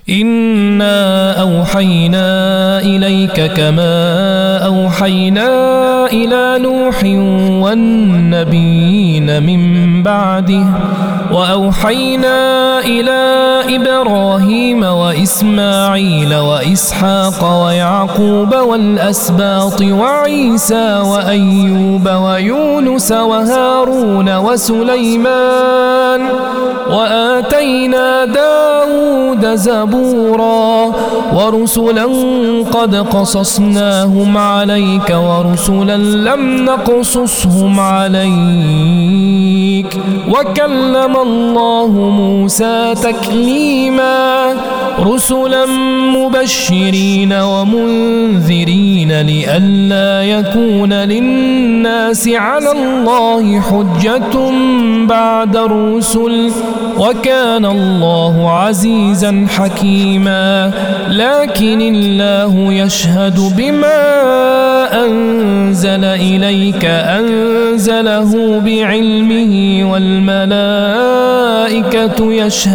إنا أوحينا إليك كما أوحينا إلى نوح والنبيين من بعده وأوحينا إلى إبراهيم وإسماعيل وإسحاق ويعقوب والأسباط وعيسى وأيوب ويونس وهارون وسليمان وآتينا داود زبورا ورسلا قد قصصناهم عليك ورسلا لم نقصصهم عليك وكلم الله موسى تكليما رسلا مبشرين ومنذرين لئلا يكون للناس على الله حجة بعد الرسل وكان الله عزيزا حكيما لكن الله يشهد بما أنزل إليك أنزله بعلمه والملائكة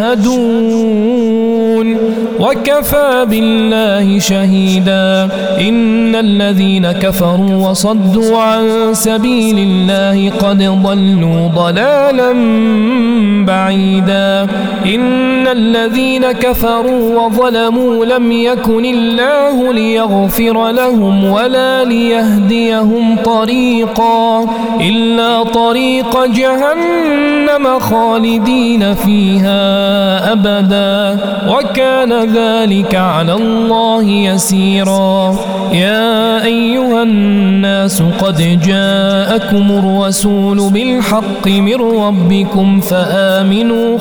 يشهدون وكفى بالله شهيدا إن الذين كفروا وصدوا عن سبيل الله قد ضلوا ضلالا بعيدا إن الذين كفروا وظلموا لم يكن الله ليغفر لهم ولا ليهديهم طريقا إلا طريق جهنم خالدين فيها أبدا وكان ذلك على الله يسيرا يا أيها الناس قد جاءكم الرسول بالحق من ربكم فآمنوا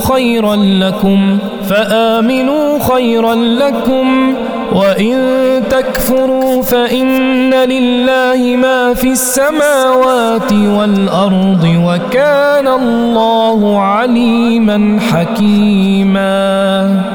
خيرا لكم وإن تكفروا فإن لله ما في السماوات والأرض وكان الله عليما حكيما.